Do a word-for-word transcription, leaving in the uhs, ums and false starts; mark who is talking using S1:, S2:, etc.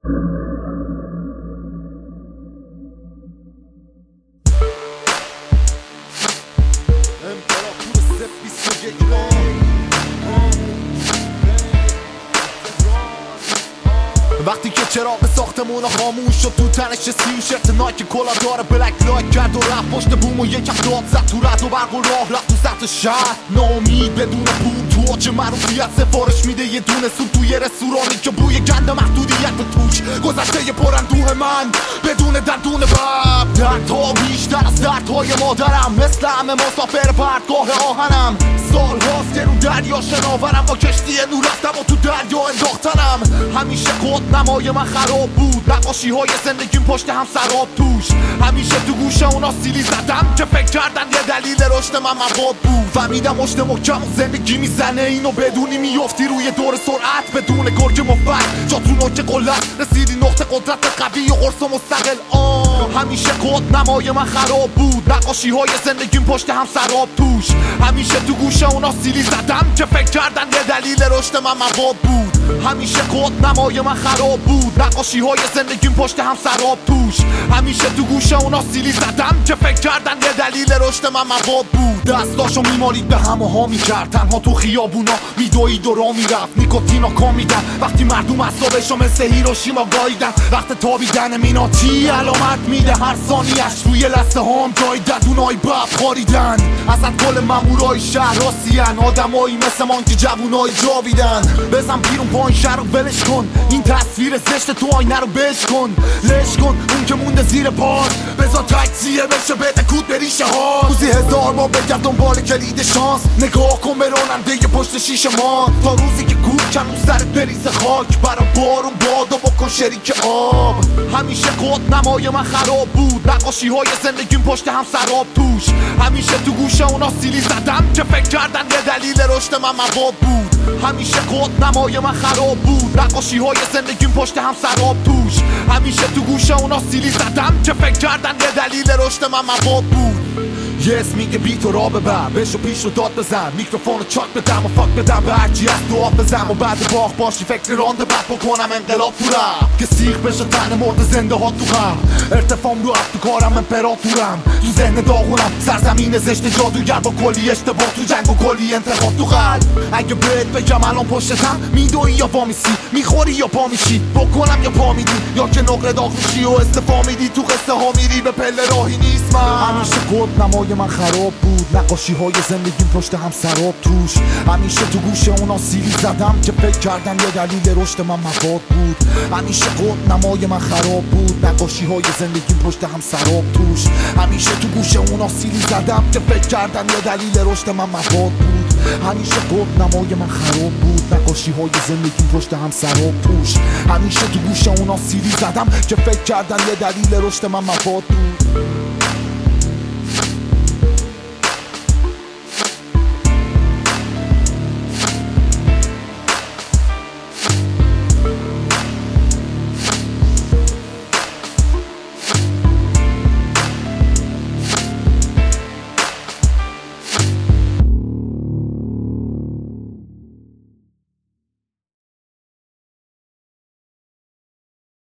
S1: وقتی که چراغ ساختمون خاموش شد تو تنش سی شرط نایک کلا داره بلک لایک کرد و رفت پشت بوم و یکم داد زد تو رد و برق و راه رفت تو سطح شهر ناامید بدون پول تو آج معروفیت سفارش میده یه دونه سوپ توی رستورانی که بوی گند محدودیت توش گذشته پراندوه من بدون دندون بب دردها بیشتر از دردهای مادرم مثل همه مسافر پرتگاه آهنم سال هاست که رو دریا شناورم با کشتی نور رفتم و تو دریا انداختنم همیشه کد نمای من خراب بود نقاشی های زندگیم پشت هم سراب توش همیشه تو گوشه اونا سیلی زدم که فکر کردن یه دلیل رشد من مواد بود فهمیدم مشت محکم و زندگی میزنه اینو بدونی میفتی روی دور سرعت بدون گرگ مفت جا تو نوک قلت رسیدی نقطه قدرت قوی و قرص و مستقل آه همیشه کد نمای من خراب بود نقاشی های زندگیم پشت هم سراب توش همیشه تو گوشه اونا سیلی زدم که فکر کردن یه دلیل رشد من مواد بود همیشه کد نمای من خراب بود نقاشی های زندگیم پشت هم سراب توش همیشه تو گوشه اونا سیلی زدم که فکر کردن یه دلیل رشد من مواد بود دستاشو میمالید به همه ها میکرد تنها تو خیابونا میدوید و را میرفت نیکوتینا کامیدن وقتی مردم اعصابشو مثل هیروشیما گاییدن وقت تابیدن میناتی علامت میده هر ثانیه‌اش روی لثه هام جای ددونای بب خاریدن اصلا کل مامورای شهر راسیان آدمایی مثل من که جوونای جاویدن بزن بیرون پایین شهر رو ولش کن این تصویر زشت تو آینه رو بش کن لش کن اون که مونده زیر پار بذار تکسیه بشه بده کود بریشه ها روزی هزار ما بگرد دنبال کلید شانس نگاه کن به راننده پشت شیشه ما تا روزی که کوب کن رو سرت بریز خاک برا بارون باد و بکن شریک آب همیشه کد نمای من خراب بود نقاشی های زندگیم پشت هم سراب توش همیشه تو گوشه اونا سیلی زدم که فکر کردن یه دلیل رشد من مواد بود همیشه کد نمای من خراب بود نقاشی های زندگیم پشت هم سراب توش همیشه تو گوشه اونا سیلی زدم که فکر کردن یه دلیل رشد من مواد بود یه اسمی که بی تو را ببر بشو پیش رو داد بزن میکروفون رو چاک بدم و فاک بدم به هرچی از تو آب بزن و بعد باخ باشی فکر رانده بد بکنم انقلاب تو رفت که سیخ بشه تن مرد زنده ها تو غم ارتفاعم رو افت تو کارم امپراتورم تو ذهن داغونم سرزمین زشت جادوگر با کلی اشتباه تو جنگ و کلی انتخاب تو قلب اگه بهت بگم الان پشتم میدوی یا پا میسی میخوری یا پا میشی بکنم یا پا میدی یا که نقره داغ میشی و استفا میدی تو قصه ها میری به پله راهی نیست من همیشه کد نمای من خراب بود نقاشی های زندگیم پشت هم سراب توش همیشه تو گوشه اونا سیلی زدم که فکر کردن یه دلیل رشد من مواد بود همیشه کد نمای من خراب بود نقاشی های زندگیم پشت هم سراب توش همیشه تو گوشه اونا سیلی زدم که فکر کردن یه دلیل رشد من مواد بود همیشه کد نمای من خراب بود نقاشی های زندگیم پشت هم سراب توش همیشه تو گوشه اونا سیلی زدم که فکر کردن یه دلیل رشد من مواد بود